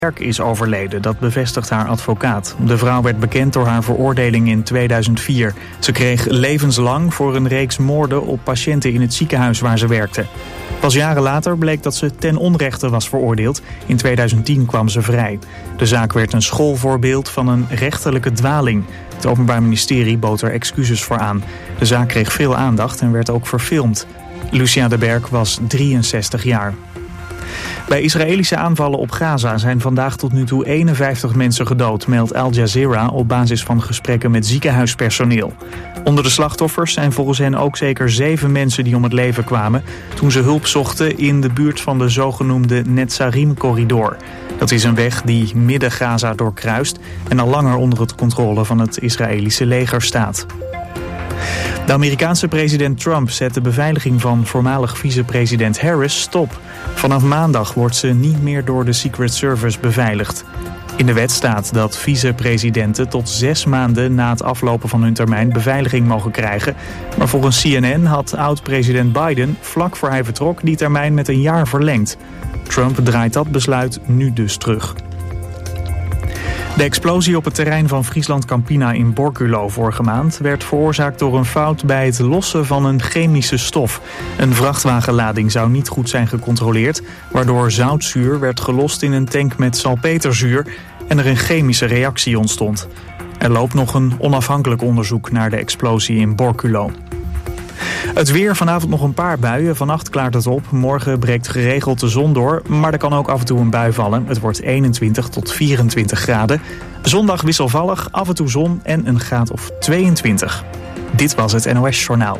Berk is overleden, dat bevestigt haar advocaat. De vrouw werd bekend door haar veroordeling in 2004. Ze kreeg levenslang voor een reeks moorden op patiënten in het ziekenhuis waar ze werkte. Pas jaren later bleek dat ze ten onrechte was veroordeeld. In 2010 kwam ze vrij. De zaak werd een schoolvoorbeeld van een rechterlijke dwaling. Het Openbaar Ministerie bood er excuses voor aan. De zaak kreeg veel aandacht en werd ook verfilmd. Lucia de Berk was 63 jaar. Bij Israëlische aanvallen op Gaza zijn vandaag tot nu toe 51 mensen gedood, meldt Al Jazeera op basis van gesprekken met ziekenhuispersoneel. Onder de slachtoffers zijn volgens hen ook zeker 7 mensen die om het leven kwamen toen ze hulp zochten in de buurt van de zogenoemde Netzarim-corridor. Dat is een weg die Midden-Gaza doorkruist en al langer onder het controle van het Israëlische leger staat. De Amerikaanse president Trump zet de beveiliging van voormalig vicepresident Harris stop. Vanaf maandag wordt ze niet meer door de Secret Service beveiligd. In de wet staat dat vicepresidenten tot 6 maanden na het aflopen van hun termijn beveiliging mogen krijgen. Maar volgens CNN had oud-president Biden vlak voor hij vertrok die termijn met een jaar verlengd. Trump draait dat besluit nu dus terug. De explosie op het terrein van Friesland Campina in Borculo vorige maand werd veroorzaakt door een fout bij het lossen van een chemische stof. Een vrachtwagenlading zou niet goed zijn gecontroleerd, waardoor zoutzuur werd gelost in een tank met salpeterzuur en er een chemische reactie ontstond. Er loopt nog een onafhankelijk onderzoek naar de explosie in Borculo. Het weer, vanavond nog een paar buien. Vannacht klaart het op. Morgen breekt geregeld de zon door. Maar er kan ook af en toe een bui vallen. Het wordt 21 tot 24 graden. Zondag wisselvallig, af en toe zon en een graad of 22. Dit was het NOS Journaal.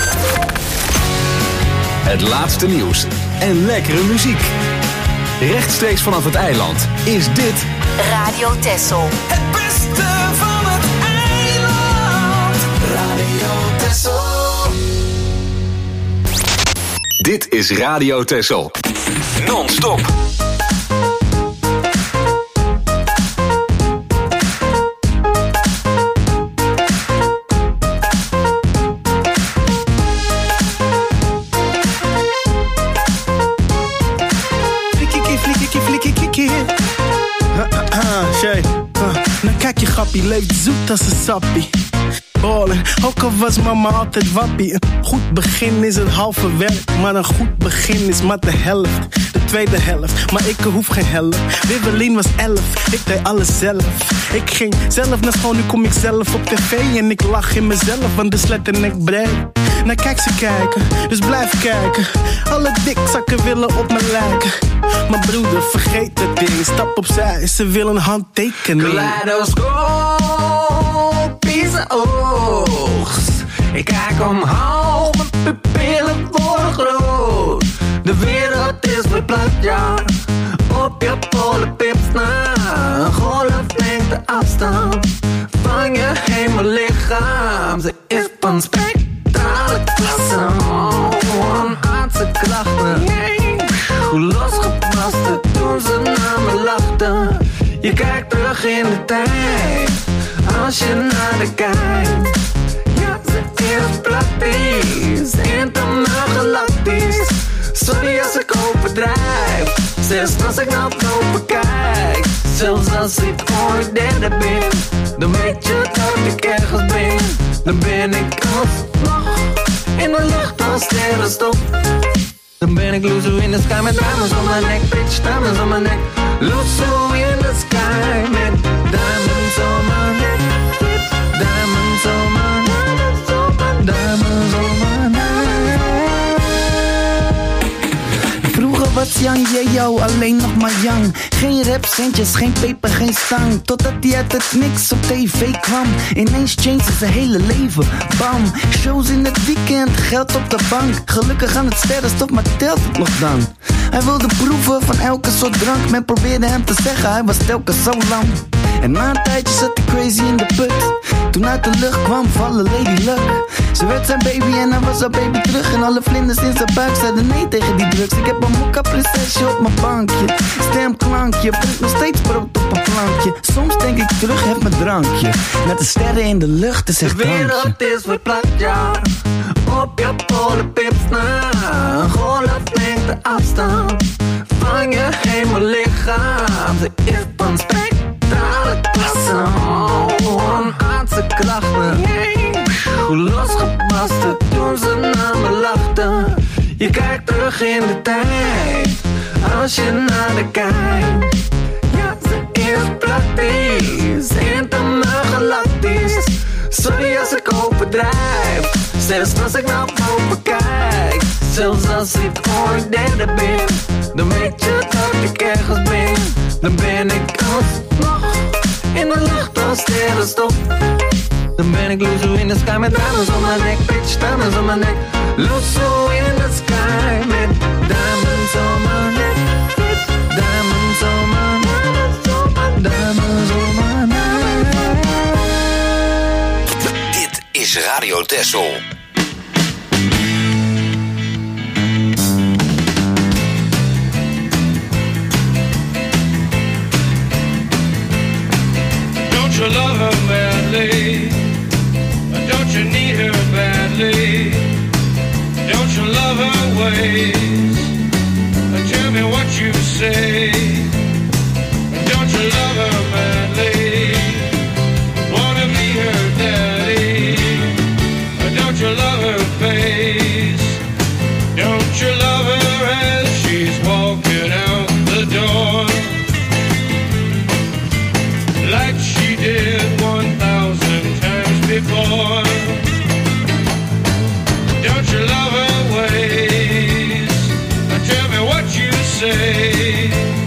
Het laatste nieuws en lekkere muziek. Rechtstreeks vanaf het eiland is dit Radio Texel. Het beste van het eiland. Radio Texel. Dit is Radio Texel. Non-stop. Nou kijk je grappie, leeft zoet als een sappie. Ballen, ook al was mama altijd wappie. Een goed begin is het halve werk, maar een goed begin is maar de helft. De tweede helft, maar ik hoef geen helft. Wibbelien was 11, ik deed alles zelf. Ik ging zelf naar school, nu kom ik zelf op tv. En ik lach in mezelf, want de slet en ik breed. Nou kijk ze kijken, dus blijf kijken. Alle dikzakken willen op me lijken. Maar broeder, vergeet het ding, stap opzij, ze willen een handtekening. Kaleidoscopische oogst. Ik kijk omhoog, mijn pupillen worden groot. De wereld is verplaatst, ja. Op je polenpips na. Een golflengte afstand van je hemellichaam. Ze is van spectrale klasse. Van aardse krachten. Hoe losgebarsten toen ze naar me lachten. Je kijkt terug in de tijd, als je naar de kijkt. Ja, ze is praktisch, intermaal galactisch. Sorry als ik overdrijf, zelfs als ik naar boven kijk. Zelfs als ik ooit derde ben, dan weet je dat ik ergens ben. Dan ben ik alsnog in de lucht als sterrenstof. Dan ben ik loezo in de sky met diamonds om mijn nek. Bitch, diamonds om mijn nek. Loezo in de sky met diamonds om mijn nek. Bitch, diamonds om mijn nek. Diamonds om mijn nek. Vroeger was Yang Yeo alleen nog maar Yang. Geen rapcentjes, geen peper, geen stang. Totdat hij uit het niks op tv kwam. Ineens changed zijn hele leven, bam. Shows in het weekend, geld op de bank. Gelukkig aan het sterrenstof, maar telt het nog dan? Hij wilde proeven van elke soort drank. Men probeerde hem te zeggen, hij was telkens zo lang. En na een tijdje zat hij crazy in de put. Toen uit de lucht kwam vallen Lady Luck. Ze werd zijn baby en hij was haar baby terug. En alle vlinders in zijn buik zeiden nee tegen die drugs. Ik heb een mokka prinsesje op mijn bankje. Stemklankje, brengt nog steeds brood op een plankje. Soms denk ik terug, heb mijn drankje. Met de sterren in de lucht, is echt drankje. De wereld is verplaatst, ja. Op je polenpips na. Een golflengte afstand van je hemellichaam. Ze is van spectrale klasse. Onaardse klachten. Hoe losgebarsten toen ze naar me lachten. Je kijkt terug in de tijd, als je naar de kijkt. Ja, ze is praktisch, intergalactisch. Sorry als ik overdrijf, zelfs als ik naar boven kijk. Zelfs als ik ooit derde ben, dan weet je dat ik ergens ben. Dan ben ik alsnog in de lucht als sterrenstof. Dan ben ik loezo in the sky met diamonds on my neck, bitch, diamonds on my neck. Loezo in the sky met diamonds on my neck, bitch, diamonds on my neck, diamonds on my neck. Dit is Radio Texel. Don't you love her badly? Don't you need her badly? Don't you love her ways? Tell me what you say. Don't you love her badly? Wanna be her daddy? Don't you love her face? Don't you love her as she's walking out the door? Like she did 1,000 times before. Don't you love her ways? Tell me what you say.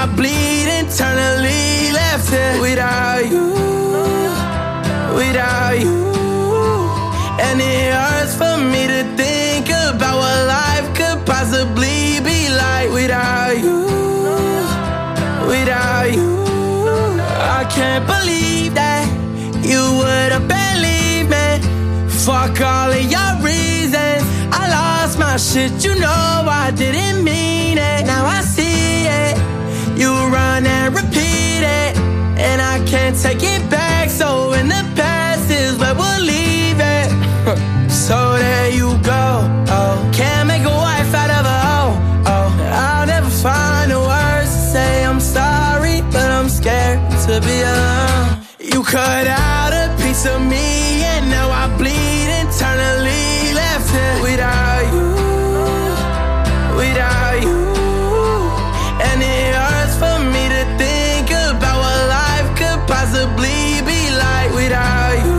bleed internally. Left here without you, without you. And it hurts for me to think about what life could possibly be like without you, without you. I can't believe that you would have believed me. Fuck all of your reasons. I lost my shit, you know I didn't mean it. Now I see it. You run and repeat it, and I can't take it back. So in the past is where we'll leave it. So there you go. Oh, can't make a wife out of a hoe. Oh, I'll never find the words to say I'm sorry, but I'm scared to be alone. You cut out a piece of me, and now I bleed internally. Left here without you, without you. And it hurts for me to think about what life could possibly be like without you,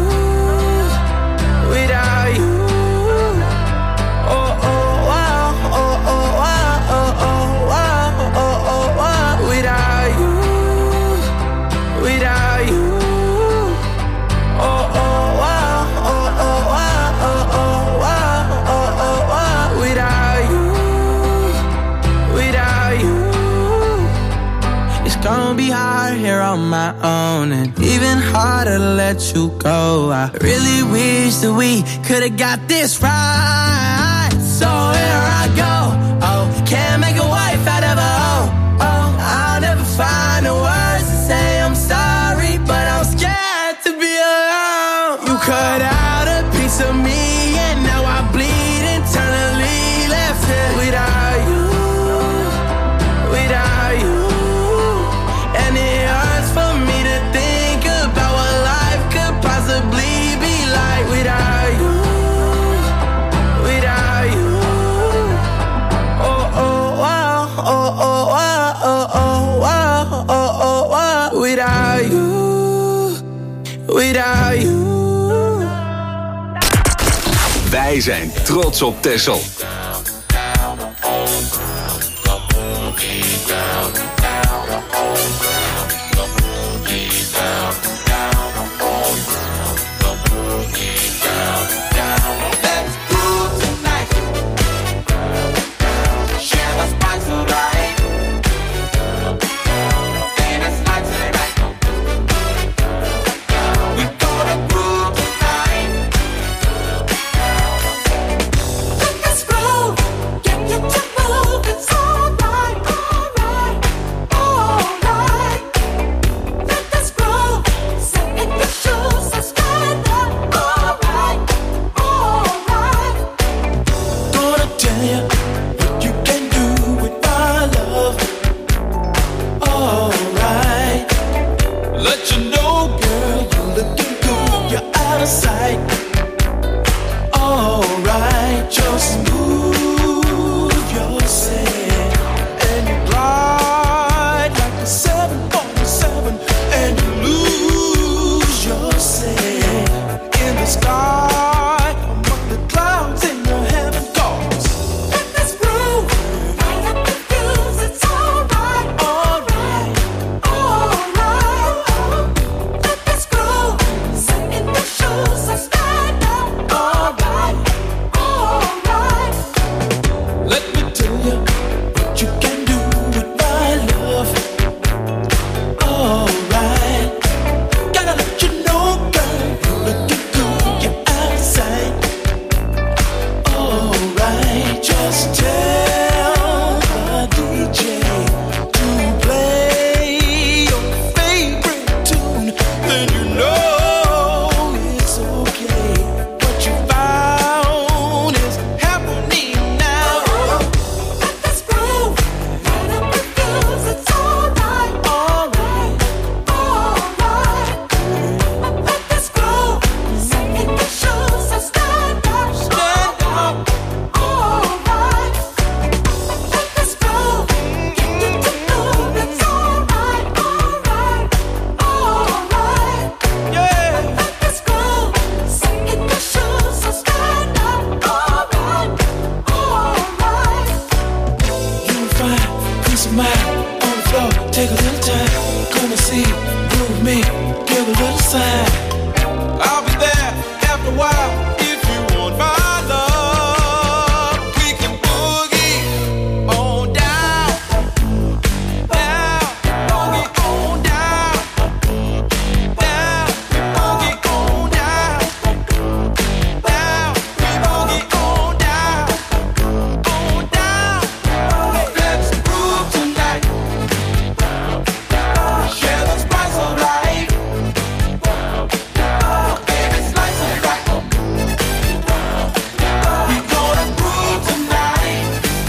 without you. Oh, oh, wow, oh, oh, wow, oh, oh, wow, oh, oh, wow. Without you, without you. Oh, oh, wow, oh, oh, wow, oh, oh, wow, oh, oh, wow. Without you, without you. It's gonna be hard here on my own, and even harder to let you go. I really wish that we could've got this right. So here I go. Oh, can't make a wife out of a hoe. Oh, I'll never find the words to say I'm sorry, but I'm scared to be alone. You cut out a piece of me, and now I bleed internally. Left here without you, without you. And it hurts for me to think about what life could possibly be like without you, without you. Oh, oh, wow, oh, oh, wow, oh, oh, wow, oh, oh, wow. Without you, without you. Wij zijn trots op Texel. Smile on the floor, take a little time. Come and see, groove me, give a little sign. I'll be there after a while if you want my love. We can boogie on down, down, boogie on down, down, boogie on down, down, we boogie on down, on down. Let's groove tonight. Share the spice of life. Baby, slice it right. We gonna groove tonight.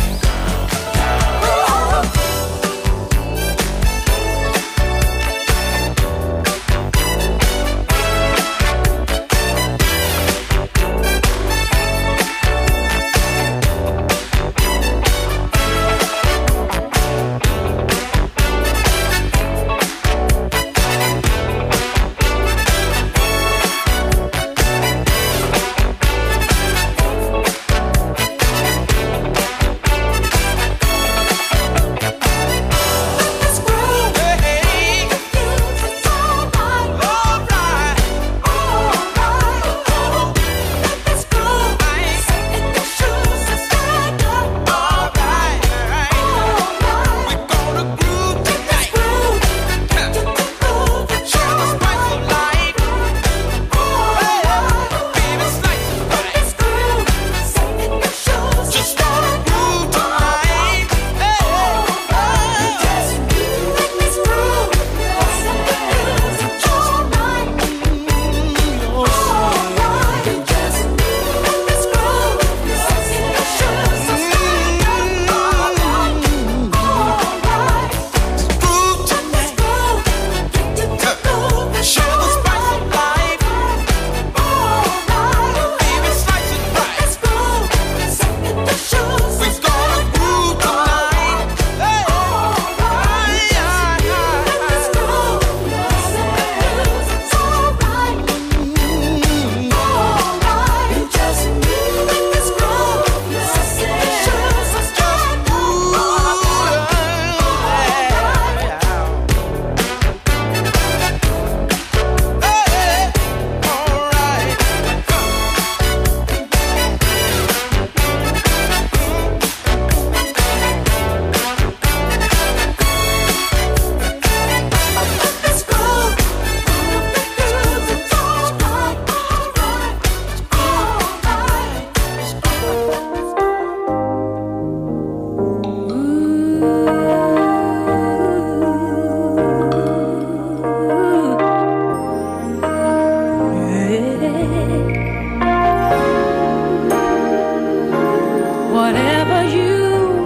Whatever you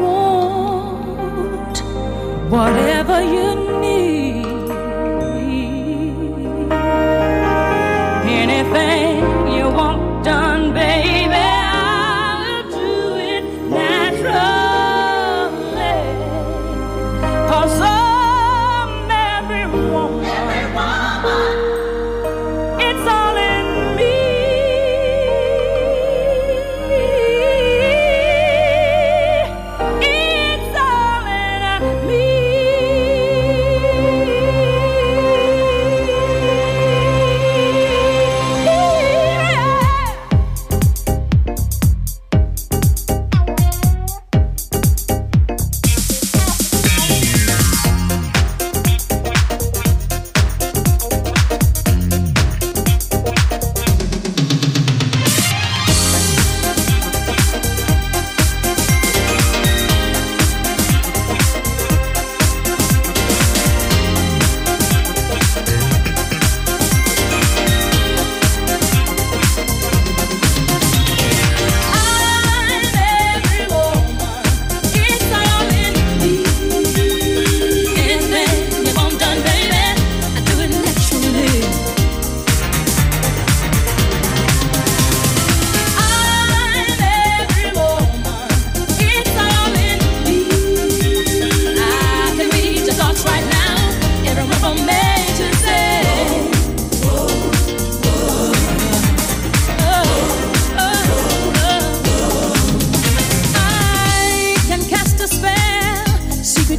want, whatever you need, anything you want done, baby, I'll do it naturally. 'Cause I'm every woman, it's all in me. It's all in me.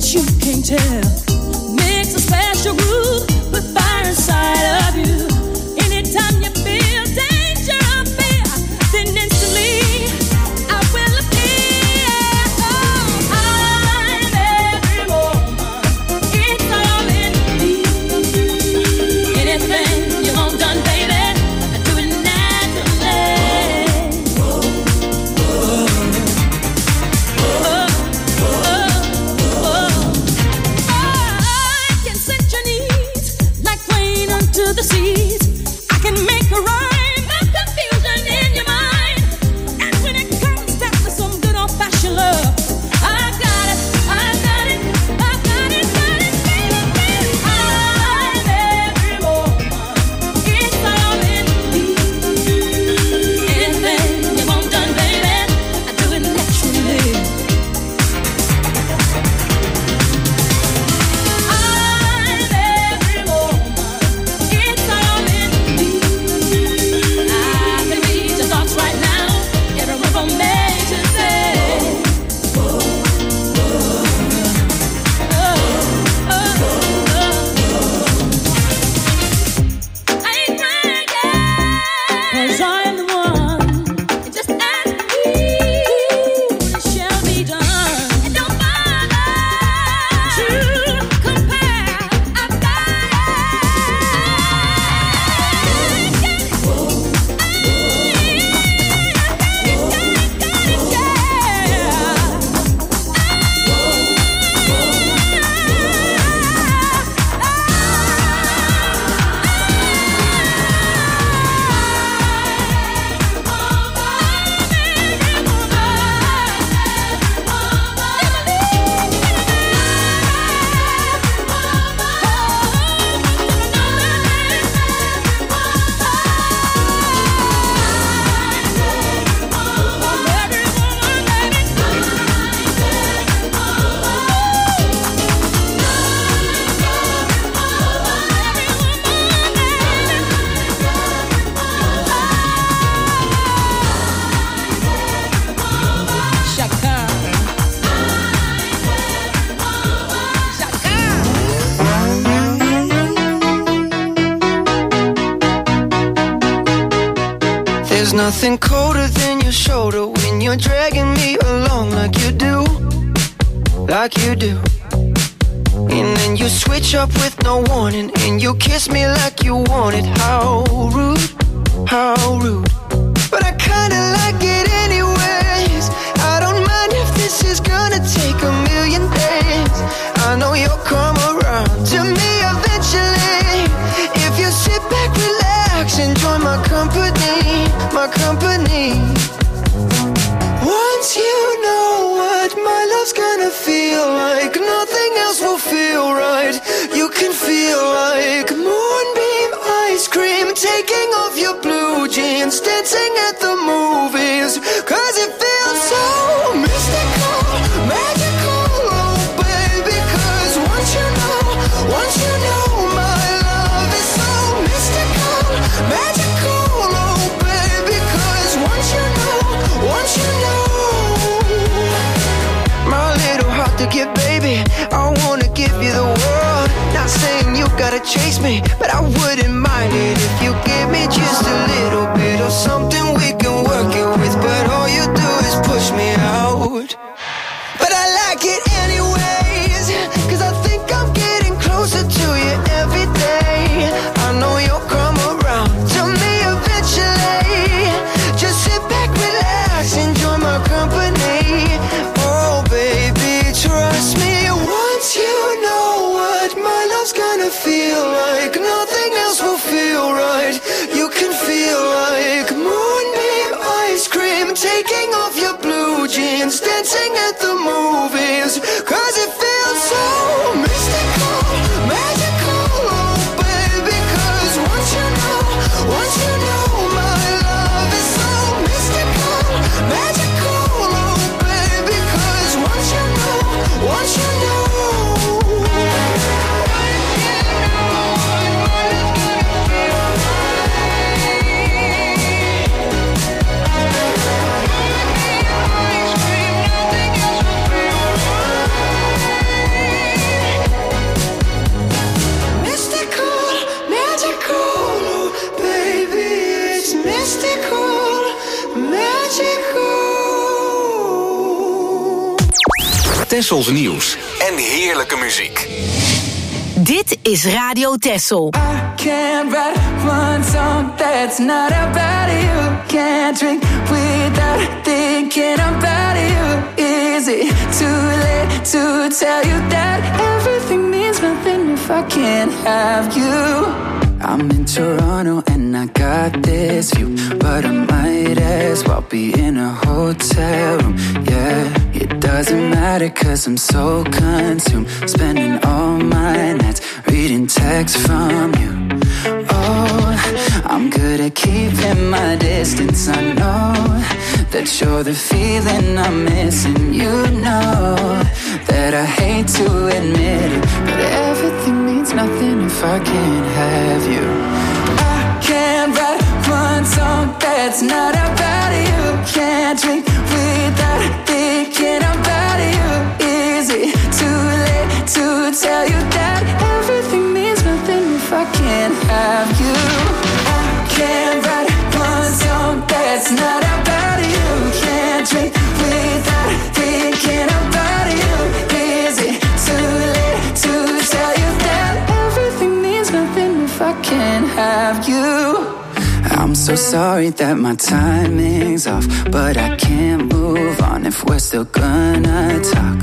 that you can't tell. Makes a special groove, put fire inside of you. Anytime you feel danger or fear, then instantly I will appear. Oh, I'm every woman, it's all in me. Anything you want done, baby, I do it naturally. I can set your needs like rain unto the seas. I can make a rhyme of confusion in your mind. And when it comes down to some good old-fashioned love, I got it, I got it, I got it, got it, baby, baby. I'm every woman, it's all in me. Anything you want done, baby, I do it naturally. I'm every woman, it's all in me. I can read your thoughts right now, every word from A to Z. I ain't crying yet, 'cause I'm the one. Just ask me, it shall be done. It don't bother to compare. I've got it. There's nothing colder than your shoulder when you're dragging me along like you do, like you do. And then you switch up with no warning, and you kiss me like you want it. How rude, how rude. But I kinda like it anyways. I don't mind if this is gonna take a million days. I know you'll come around to me eventually. If you sit back, relax, enjoy my company, my company. Once you know what my love's gonna feel like, nothing else will feel right. You can feel like moonbeam ice cream, taking off your blue jeans, dancing at the movies. 'Cause it feels so mystical, magical, oh baby. 'Cause once you know my love is so mystical, magical, oh baby. 'Cause once you know, my little heart to give, baby, I wanna give you the world. Not saying you gotta chase me, but I wouldn't mind it if you give me just a little bit of something we can work it with. But all you do is push me out. But I like it anyways, 'cause I think I'm getting closer to you every day. I know you'll come around to me eventually. Just sit back, relax, enjoy my company. Oh baby, trust me. Once you know what my love's gonna feel like, nothing else will feel right. You can feel like Tessels nieuws en heerlijke muziek. Dit is Radio Tessel. I can't write one song that's not about you. Can't drink without thinking about you. Is it too late to tell you that everything means nothing if I can't have you? I'm in Toronto and I got this view, but I might as well be in a hotel room. Yeah, it doesn't matter 'cause I'm so consumed, spending all my nights reading texts from you. Oh, I'm good at keeping my distance. I know that you're the feeling I'm missing. You know that I hate to admit it, but everything means nothing if I can't have you. I can't write one song that's not about you. Can't drink without thinking about you. Is it too late to tell you that everything means nothing if I can't have you? I can't write one song that's not about you. Can't drink without thinking about you. Is it too late to tell you that everything means nothing if I can't have you? I'm so sorry that my timing's off, but I can't move on if we're still gonna talk.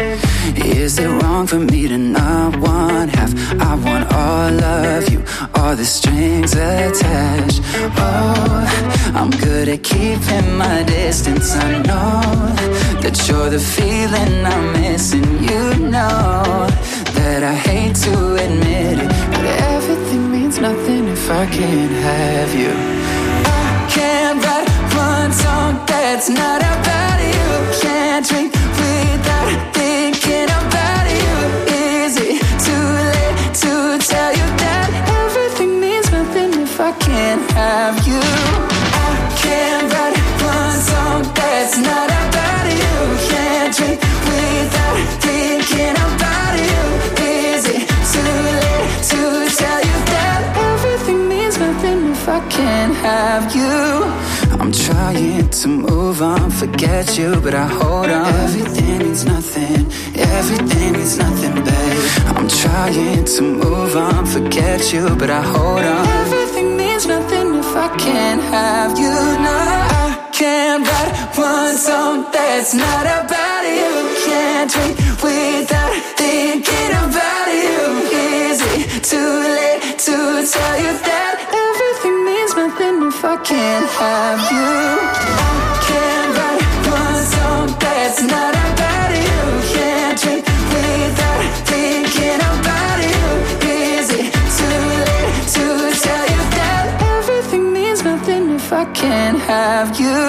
Is it wrong for me to not want half? I want all of you, all the strings attached. Oh, I'm good at keeping my distance. I know that you're the feeling I'm missing. You know that I hate to admit it, but everything means nothing if I can't have you. I can't write one song that's not about you. Can't drink without thinking about you. Is it too late to tell you that everything means nothing if I can't have you? I can't write one song that's not about you. Can't drink without thinking about you. Is it too late to tell you that everything means nothing if I can't have you? I'm trying to move on, forget you, but I hold on. Everything means nothing, everything means nothing, babe. I'm trying to move on, forget you, but I hold on. Everything means nothing if I can't have you. No, I can't write one song that's not about you. Can't drink without thinking about you. Is it too late to tell you that everything means nothing if I can't have you? I can't write one song that's not about you. Can't drink without thinking about you. Is it too late to tell you that everything means nothing if I can't have you?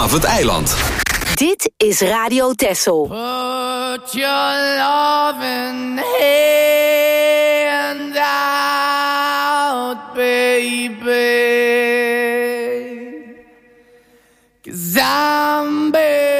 vanaf het eiland. Dit is Radio Texel. Put your loving hand out, baby. 'Cause I'm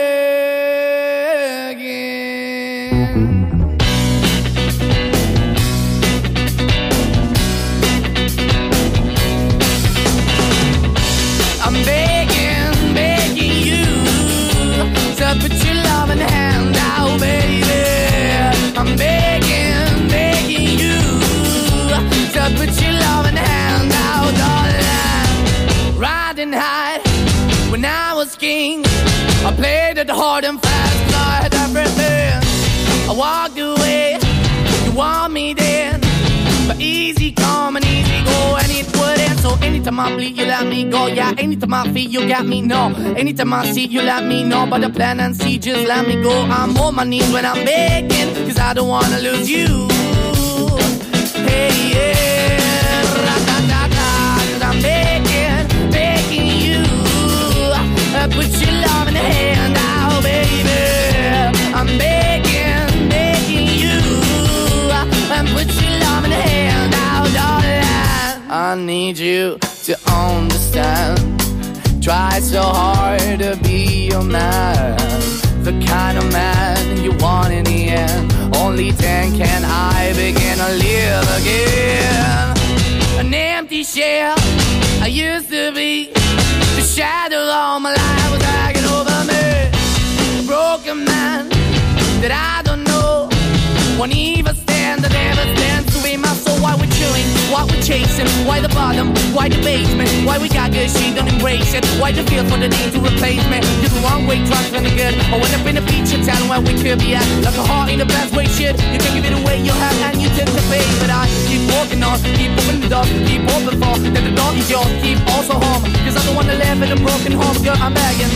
put your loving hand out, baby. I'm begging you to put your loving hand out, darling. Riding high when I was king, I played it hard and fast, I had everything. I walked away, you want me then, but easy come and easy go, and it wouldn't. So anytime I bleed, you let me go. Yeah, anytime I feel, you got me, no. Anytime I see, you let me know. But the plan and see, just let me go. I'm on my knees when I'm begging, 'cause I don't wanna lose you. Hey, yeah, ra-da-da-da, 'cause I'm begging you. Put your love in the hand out, baby. I'm begging you. Put your love in the hand out, darling. I need you to understand. Try so hard to be your man, the kind of man you want in the end. Only then can I begin to live again. An empty shell I used to be, the shadow all my life was dragging over me. A broken man that I don't know won't even stand, that never stands to be my soul. Why we're chilling, why we're chasing, why the bottom, why the basement, why we got good, she don't embrace it, why the feel for the need to replace me. You're the wrong way, trying to the good. I went up in the feature town where we could be at, like a heart in the best way, shit. You can give it away, you have, and you tend to pay. But I keep walking on, keep opening the door, keep open for, that the door is yours, keep also home. 'Cause I'm the one that live in a broken home, girl, I'm begging.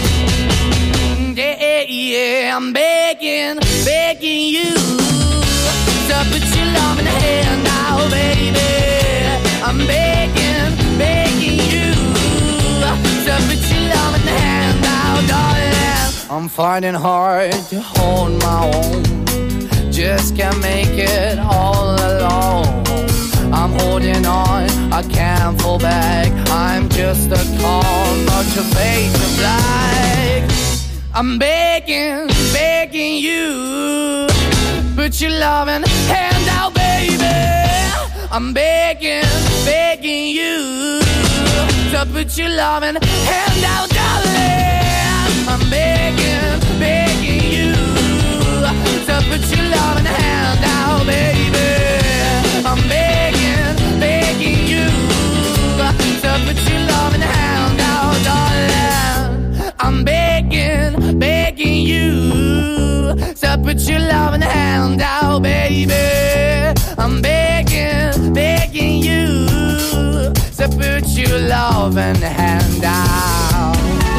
Yeah, I'm begging you to put your love in the hand now, baby. I'm begging you to put your love in the hand now, darling. I'm fighting hard to hold my own, just can't make it all alone. I'm holding on, I can't fall back. I'm just a call, not your face of black. I'm begging you, put your loving hand out, baby. I'm begging you to put your loving hand out, darling. I'm begging you to put your loving hand out, baby. I'm begging you to put your loving hand out, darling. I'm begging you to put your loving hand out, baby. I'm begging you to put your loving hand out.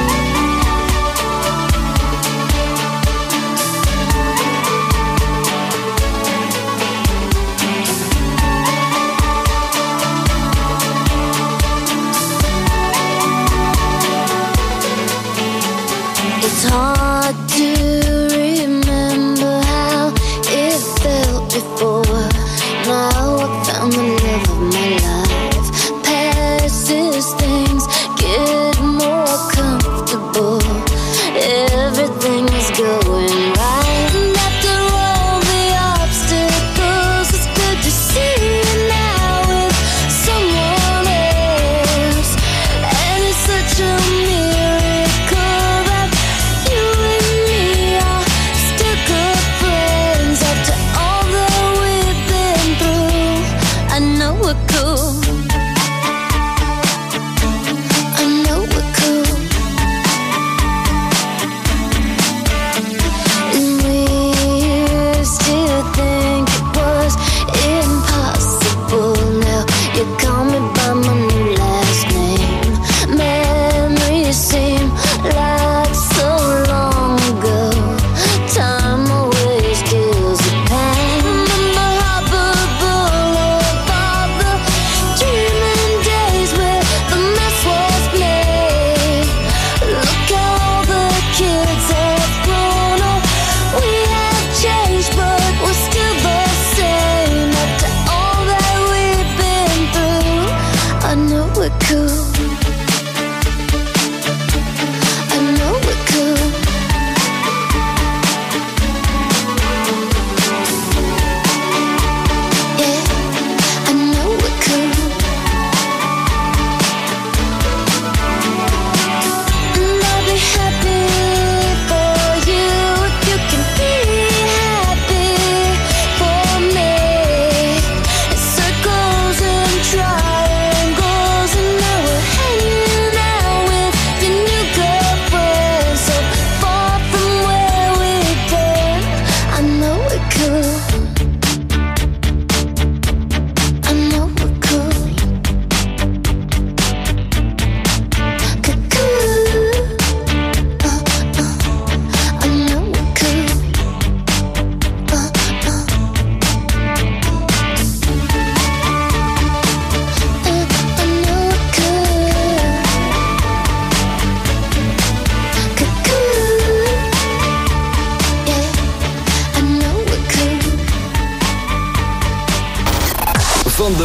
It's hard to remember how it felt before. Now I found the love of my life. Past is things get more comfortable. Everything is going right. And after all the obstacles, it's good to see you now with someone else. And it's such a miracle that you and me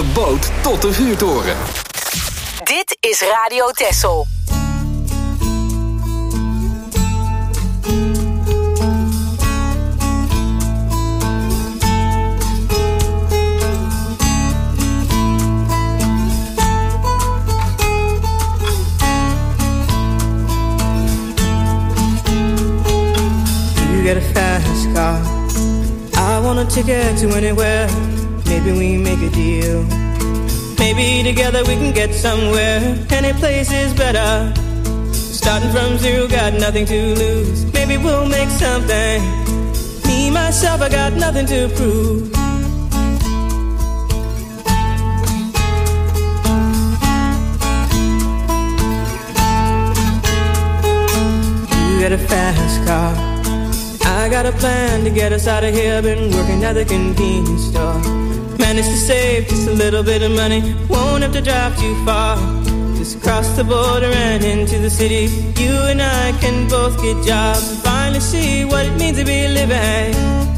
boot tot de vuurtoren. Dit is Radio Texel. You get a fast car, I want a ticket to anywhere. Maybe we make a deal. Maybe together we can get somewhere. Any place is better. Starting from zero, got nothing to lose. Maybe we'll make something. Me, myself, I got nothing to prove. You got a fast car, I got a plan to get us out of here. Been working at the convenience store. Managed to save just a little bit of money. Won't have to drive too far. Just cross the border and into the city. You and I can both get jobs and finally see what it means to be living.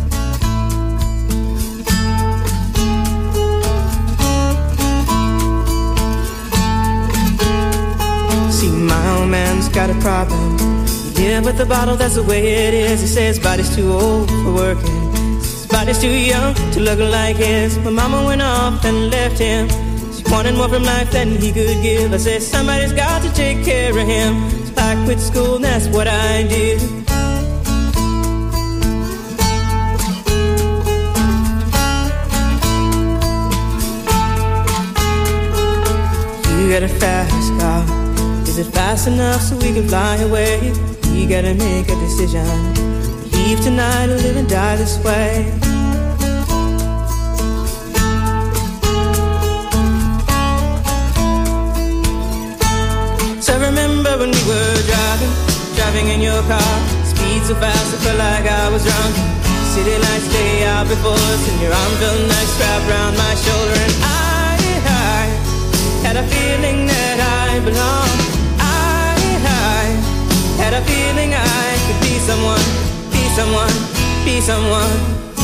See, my old man's got a problem. Yeah, with the bottle, that's the way it is. He says his body's too old for working. His body's too young to look like his. My mama went off and left him. She wanted more from life than he could give. I said, somebody's got to take care of him. So I quit school and that's what I did. You got a fast car. Is it fast enough so we can fly away? We gotta make a decision. Leave tonight or live and die this way. So I remember when we were driving in your car. Speed so fast I felt like I was drunk. City lights lay out before us, and your arm felt nice wrapped around my shoulder. And I had a feeling that I belonged. Had a feeling I could be someone, be someone, be someone.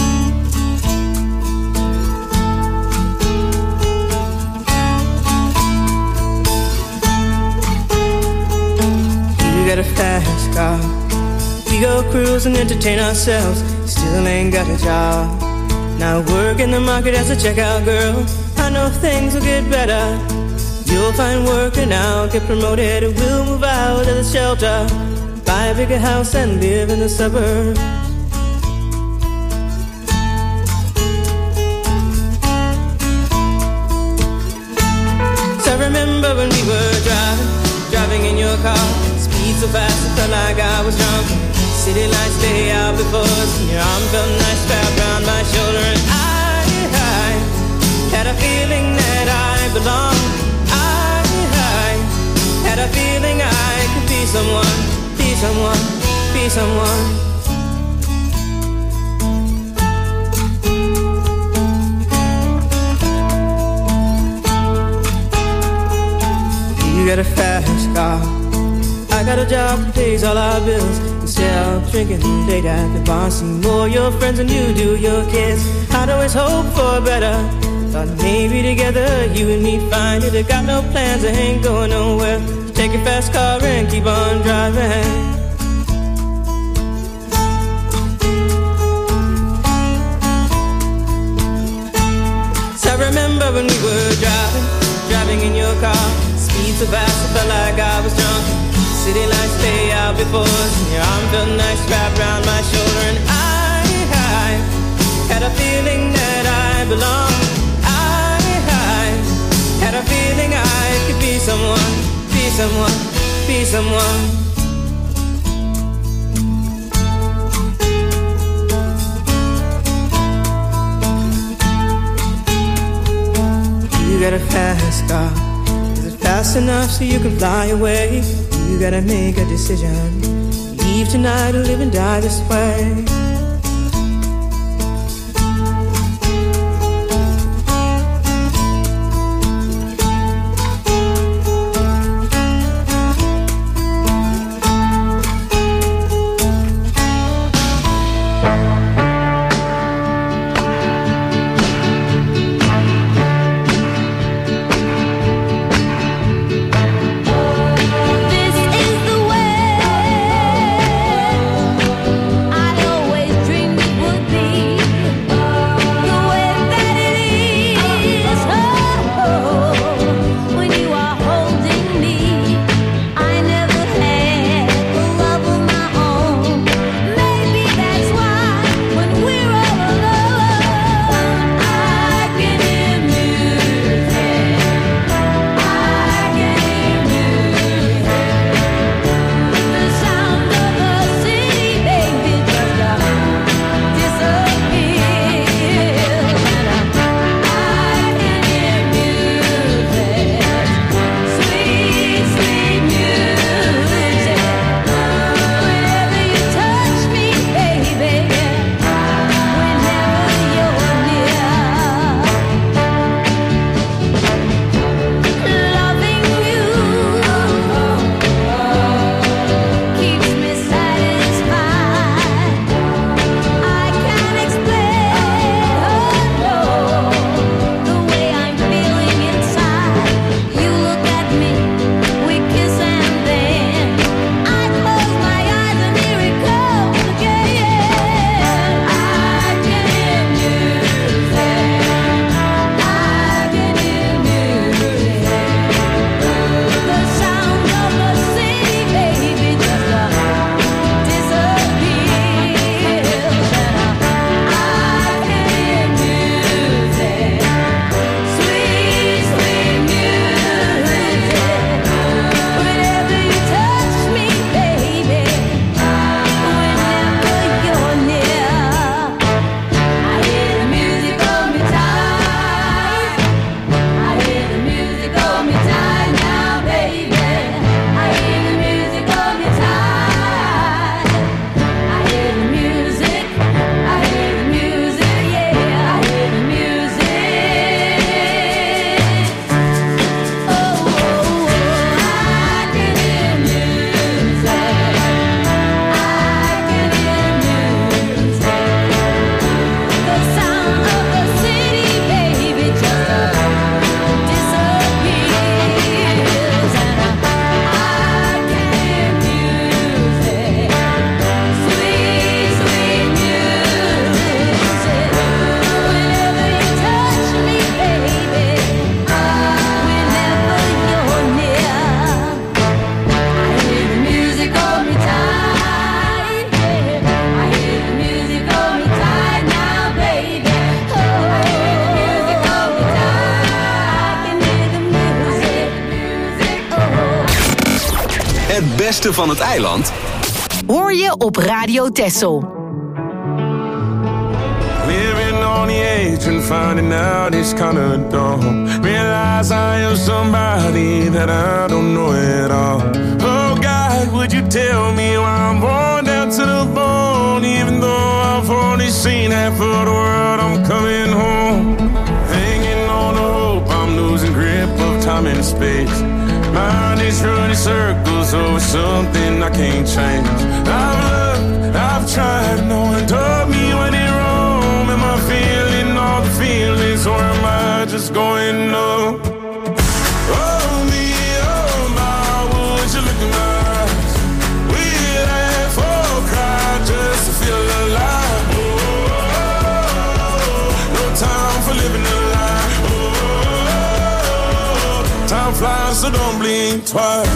You got a fast car. We go cruise and entertain ourselves. Still ain't got a job. Now work in the market as a checkout girl. I know things will get better. You'll find work and I'll get promoted. We'll move out of the shelter, buy a bigger house and live in the suburbs. So I remember when we were driving in your car. Speed so fast I felt like I was drunk. City lights lay out before us, and your arm felt nice wrapped around my shoulder. And I had a feeling that I belonged. Had a feeling I could be someone, be someone, be someone. You got a fast car, I got a job that pays all our bills. Instead of drinking late at the bar, see more your friends than you do your kids. I'd always hope for better. Thought maybe together you and me find it. I got no plans, I ain't going nowhere. So take your fast car and keep on driving. So I remember when we were driving in your car. Speed so fast I felt like I was drunk. City lights lay out before us, and your arm felt nice wrapped around my shoulder. And I had a feeling that I belonged. Had a feeling I could be someone, be someone, be someone. You got a fast car. Is it fast enough so you can fly away? You gotta make a decision. Leave tonight or live and die this way. Het beste van het eiland hoor je op Radio Texel. Living on the edge and finding out it's kinda dumb. Realize I am somebody that I don't know at all. Oh God, would you tell me why I'm born down to the bone? Even though I've only seen half of the world, I'm coming home. Hanging on the hope, I'm losing grip of time and space. Mind is running circles over something I can't change. I've looked, I've tried, no one told me when it wrong. Am I feeling all the feelings, or am I just going up? Oh me, oh my, would you look in my eyes? We laugh or cry just to feel alive. No time for living a lie. Time flies, so don't blink twice.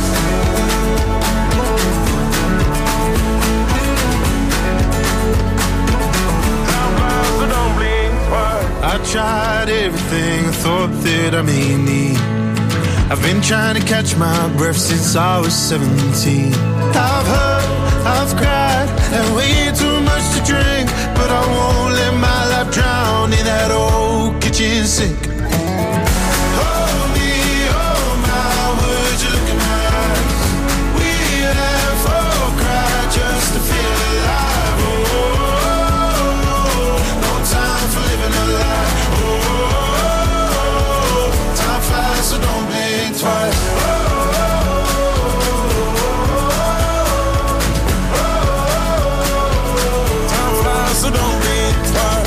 I tried everything I thought that I may need. I've been trying to catch my breath since I was 17. I've hurt, I've cried, and way too much to drink, but I won't let my life drown in that old kitchen sink. Oh me, oh my, would you look in my eyes? We laugh or cry just to feel alive. Oh, no time for living a lie. So don't blink twice. Time flies, so don't blink twice.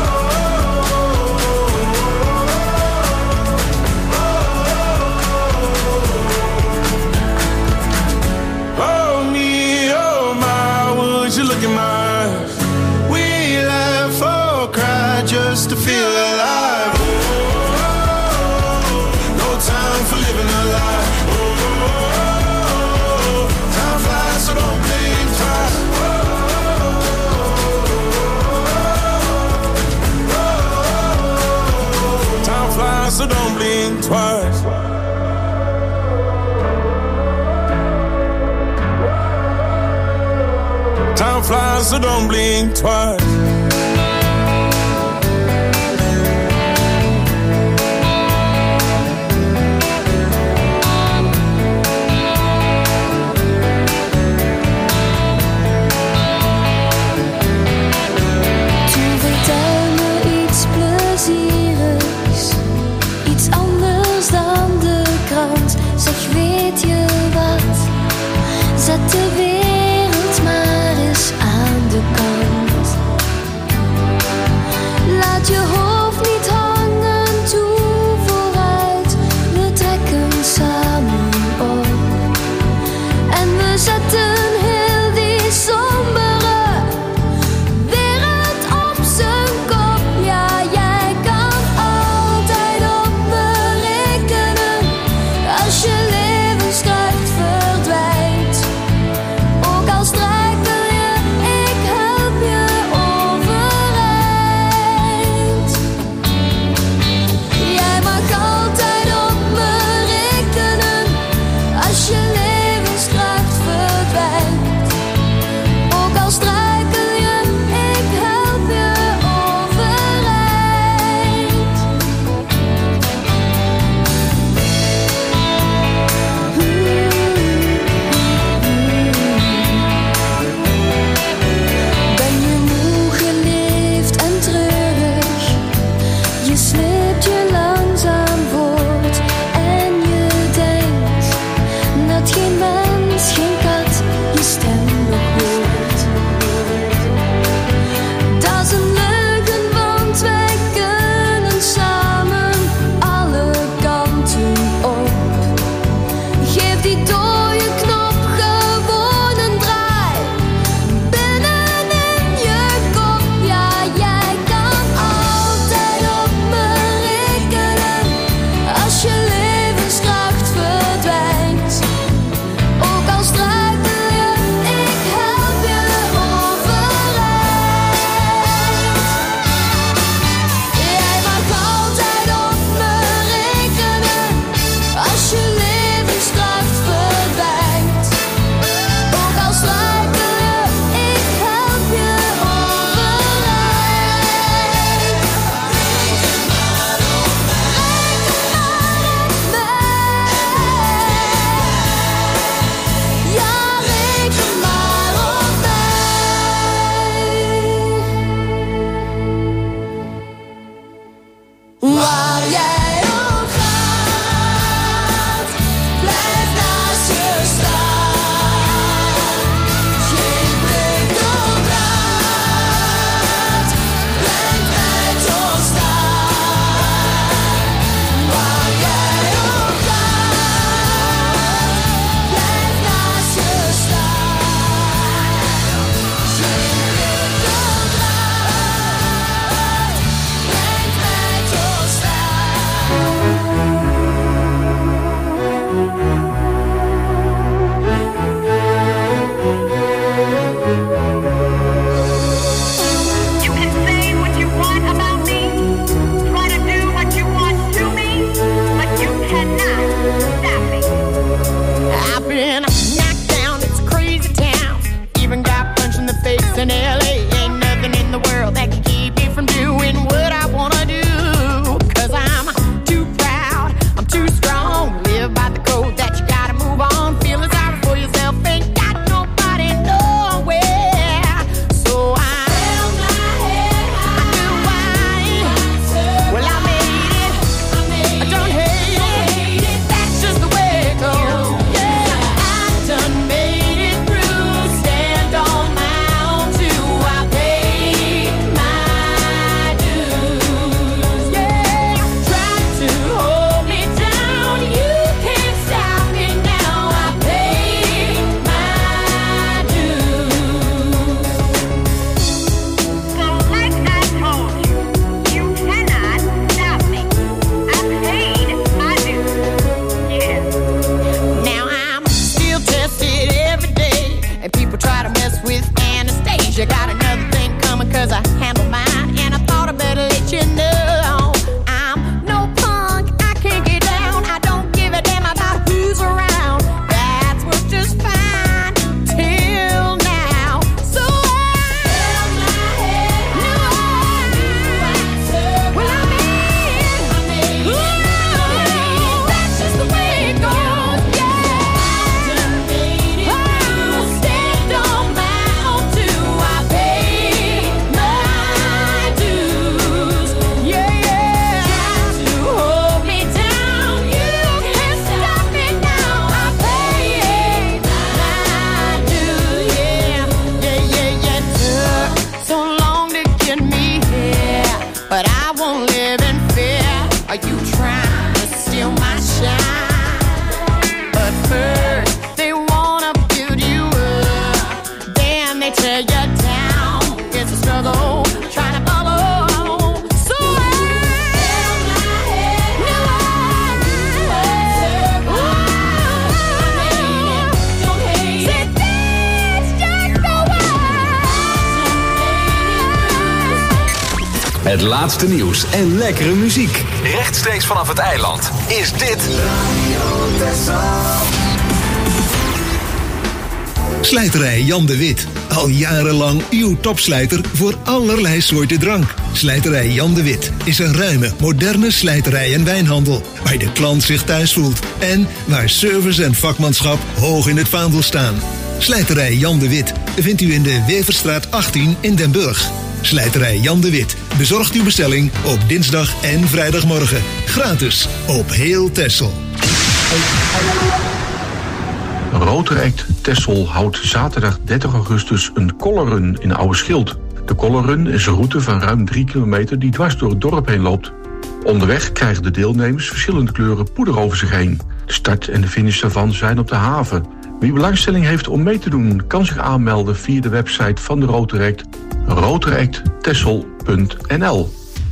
Oh me, oh my, would you look in my eyes? We laugh or cry just to feel alive. Time for living a lie. Oh, time flies, so don't blink twice. Time flies, so don't blink twice. Time flies, so don't blink twice. Zet de wereld maar eens aan de kant. Laat je hoofd niet hangen, toe vooruit. We trekken samen op. En we zetten heel die sombere wereld op zijn kop. Ja, jij kan altijd op me rekenen. Als je levenskracht verdwijnt, tear you down. It's a struggle trying to follow. So Het laatste nieuws en lekkere muziek. Rechtstreeks vanaf het eiland is dit Slijterij Jan de Wit. Al jarenlang uw topslijter voor allerlei soorten drank. Slijterij Jan de Wit is een ruime, moderne slijterij en wijnhandel. Waar de klant zich thuis voelt. En waar service en vakmanschap hoog in het vaandel staan. Slijterij Jan de Wit vindt u in de Weverstraat 18 in Den Burg. Slijterij Jan de Wit bezorgt uw bestelling op dinsdag en vrijdagmorgen. Gratis op heel Texel. Rotaract Texel houdt zaterdag 30 augustus een colorrun in Oude Schild. De colorrun is een route van ruim 3 kilometer die dwars door het dorp heen loopt. Onderweg krijgen de deelnemers verschillende kleuren poeder over zich heen. De start en de finish daarvan zijn op de haven. Wie belangstelling heeft om mee te doen, kan zich aanmelden via de website van de Rotaract, rotaracttexel.nl.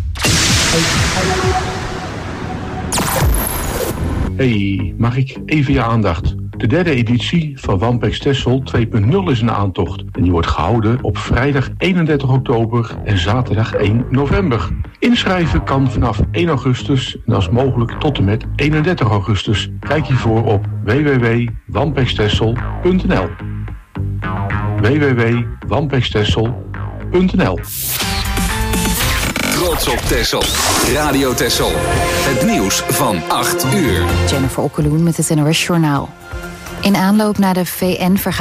Hey, mag ik even je aandacht? De derde editie van Wampex Texel 2.0 is een aantocht. En die wordt gehouden op vrijdag 31 oktober en zaterdag 1 november. Inschrijven kan vanaf 1 augustus en als mogelijk tot en met 31 augustus. Kijk hiervoor op www.wampextexel.nl www.wampextexel.nl. Trots op Texel. Radio Texel. Het nieuws van 8 uur. Jennifer Okkeloen met het NOS Journaal. In aanloop naar de VN-vergadering